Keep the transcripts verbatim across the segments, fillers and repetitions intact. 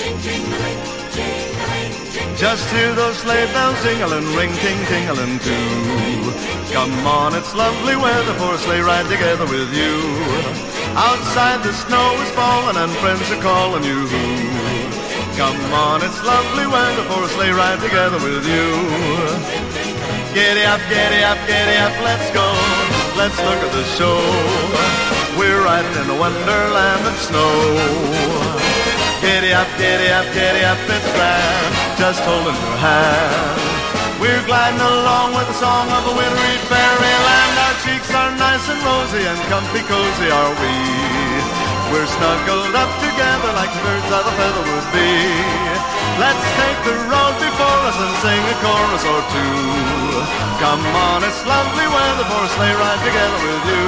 Just hear those sleigh bells jingling, ring, ting, tingling too. Come on, it's lovely weather for a sleigh ride together with you. Outside the snow is falling and friends are calling you. Come on, it's lovely weather for a sleigh ride together with you. Giddy up, giddy up, giddy up, let's go. Let's look at the show. We're riding in a wonderland of snow. Giddy up, giddy up, giddy up, it's grand, just holding your hand. We're gliding along with the song of a wintry fairyland. Our cheeks are nice and rosy and comfy cozy are we. We're snuggled up together like birds of a feather would be. Let's take the road before us and sing a chorus or two. Come on, it's lovely weather for a sleigh ride together with you.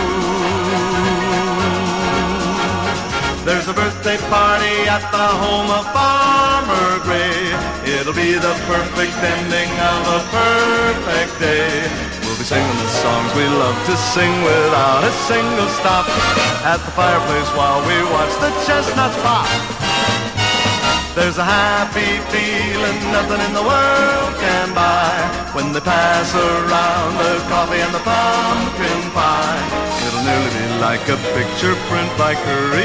There's a birthday party at the home of Farmer Gray. It'll be the perfect ending of a perfect day. We'll be singing the songs we love to sing without a single stop at the fireplace while we watch the chestnuts pop. There's a happy feeling nothing in the world can buy when they pass around the coffee and the pumpkin pie. It'll nearly be like a picture print by Curry.